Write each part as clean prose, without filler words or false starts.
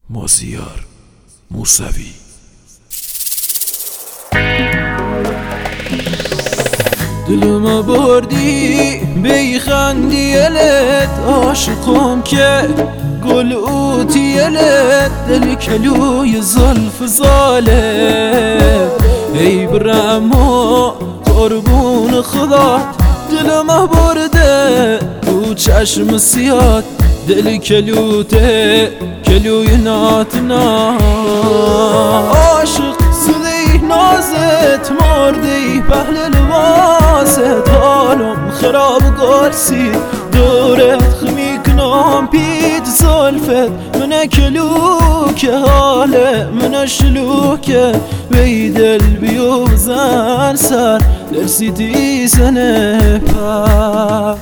مازیار موسوی. دلما بردی بیخندیلت، عاشقم که گل اوتیلت، دل کلوی زلف ظالم. ای برمو قربون خدات، دلما برده تو چشم سیاد، دل کلوته کلوی ناتنا. عاشق سلی نازت مردی پهل لباست، حالم خراب گرسی دورت خمی کنم پید زلفت. من کلوک حال من شلوکه، بی دل بیو بزن سر درسی تیزنه پر.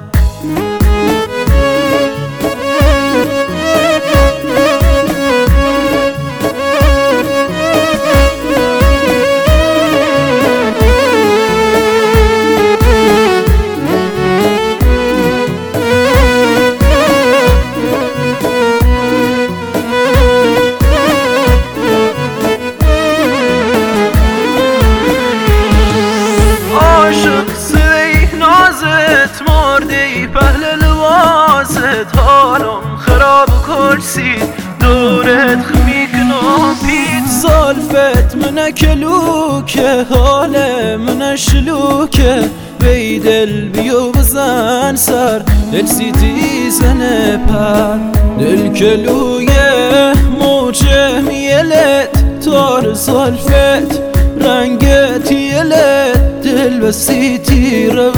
مردی پهل لباست، حالم خراب کرسی دورت خمی کنم پید زلفت. من کلوکه حال من شلوکه، بی دل بیو بزن سر دل سیتی زنه پر. دل کلویه موجه میلت، تار زلفت رنگت یلت، دل بسیتی رو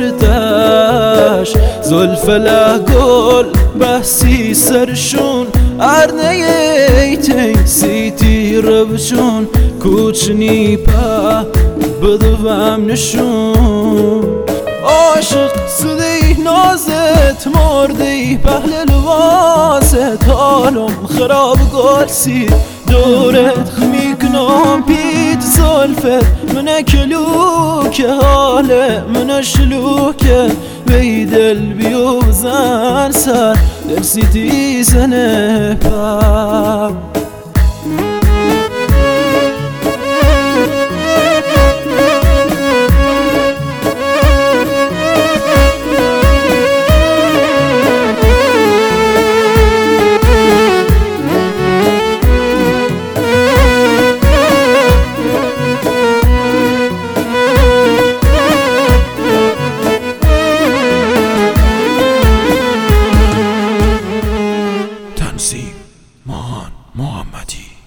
سردش. زلف لگل بحثی سرشون ارنه ایتین سیتی رو بشون، کوچنی پا بدوم نشون. عاشق سدی نازت مردی پهل لباست، حالم خراب گرسی دورت خمی کنم پید زلفت. من کلوک حال من شلوکه، بی دل بیو بزن سر درسی تیزنه پر. تنظیم ماهان محمدی.